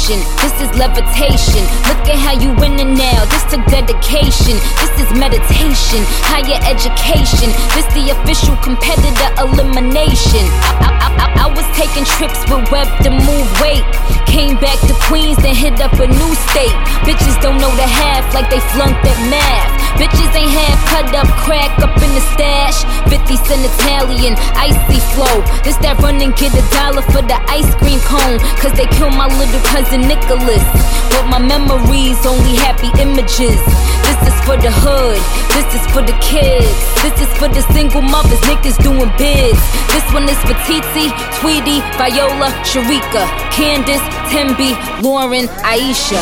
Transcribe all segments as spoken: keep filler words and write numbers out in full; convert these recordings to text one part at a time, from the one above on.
elevation. This is levitation. Look at how you winning now. This took dedication. This is meditation. Higher education. This the official competitor elimination. I, I, I, I was taking trips with Web to move weight. Came back to Queens, then hit up a new state. Bitches don't know the half like they flunked at math. Bitches ain't half cut up, crack up in the stash. fifty cent Italian, icy flow. This that run and get a dollar for the ice cream cone. Cause they killed my little cousin Nicholas. But my memories only happy images. This is for the hood, this is for the kids. This is for the single mothers, niggas doing bids. This one is for Titi, Tweety, Viola, Sharika, Candace, Tembi, Lauren, Aisha.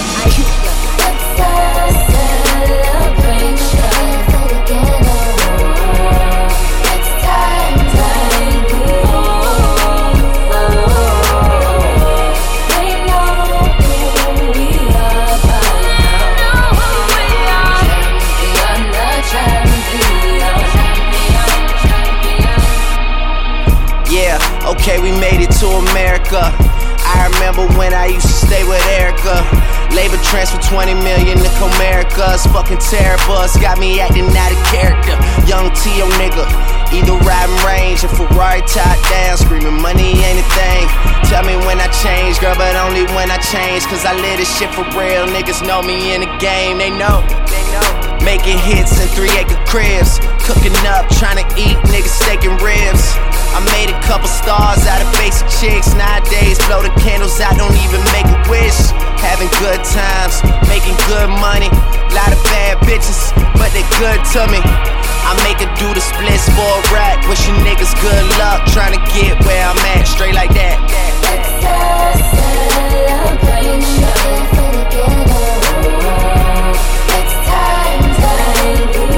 Okay, we made it to America. I remember when I used to stay with Erica. Labor transfer twenty million to Comerica's. Fucking terrible, it's got me acting out of character. Young T O nigga, either riding range or Ferrari top down, screaming money ain't a thing. Tell me when I change, girl, but only when I change. Cause I live this shit for real, niggas know me in the game, they know, they know. Making hits in three acre cribs, cooking up, trying to eat, niggas steak and ribs. I made a couple stars out of basic chicks. Nowadays, blow the candles out, don't even make a wish. Having good times, making good money. Lot of bad bitches, but they good to me. I make her do the splits for a rack. Wish you niggas good luck, trying to get where I'm at. Straight like that. It's a celebration for the ghetto. It's time to do.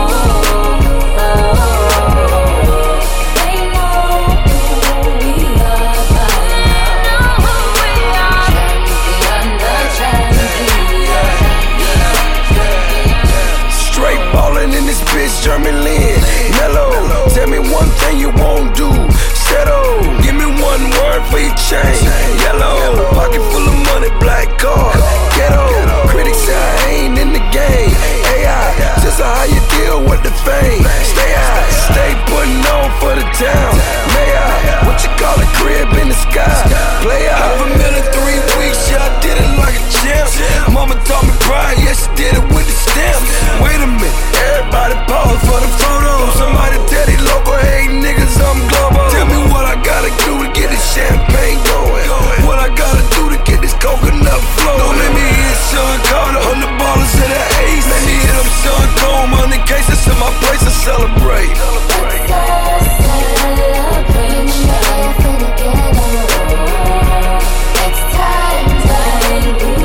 German Lynn, mellow. Tell me one thing you won't do. Settle. Give me one word for your chain. Yellow. Pocket full of money, black card. Ghetto. Critics say I ain't in the game. A I, just how you deal with the fame. Stay high, stay putting on for the town. May I, what you call a crib in the sky? Play out. Half a million, three weeks, yeah, I did it like a champ. Mama taught me pride, yeah, she did it with the stamp. Wait a minute, everybody pause for the photo. Somebody tell these local hate niggas I'm global. Tell me what I gotta do to get this champagne going. What I gotta do to get this coconut flowing. Don't let me hit Sean Carter, on the ballers of the ace. Let me hit up Sean Combs, on the cases in my place to celebrate. It's a celebration for the ghetto. It's time to do.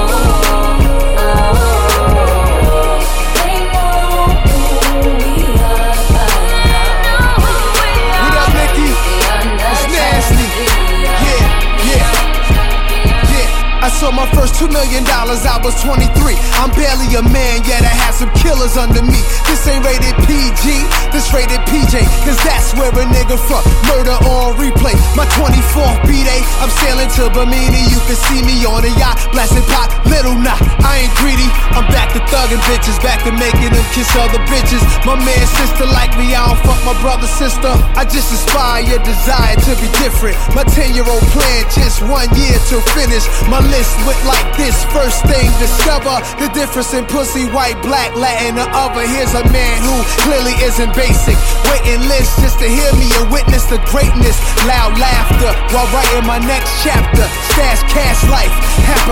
I saw my first two million dollars, I was twenty-three. I'm barely a man, yet I have some killers under me. This ain't rated P G, this rated P J, cause that's where a nigga from. Murder on replay, my twenty-fourth B-Day. I'm sailing to Bimini, you can see me on a yacht, blasting pot, little knot. I ain't greedy, I'm back to thugging bitches, back to making them kiss other bitches. My man, sister like me, I don't fuck my brother, sister. I just inspire your desire to be different. My ten-year-old plan, just one year to finish. My list went like this, first thing, discover the difference in pussy, white, black, Latin, or other. Here's a man who clearly isn't basic. Waiting list just to hear me and witness the greatness. Loud laughter while writing my next chapter. Stash cash life, half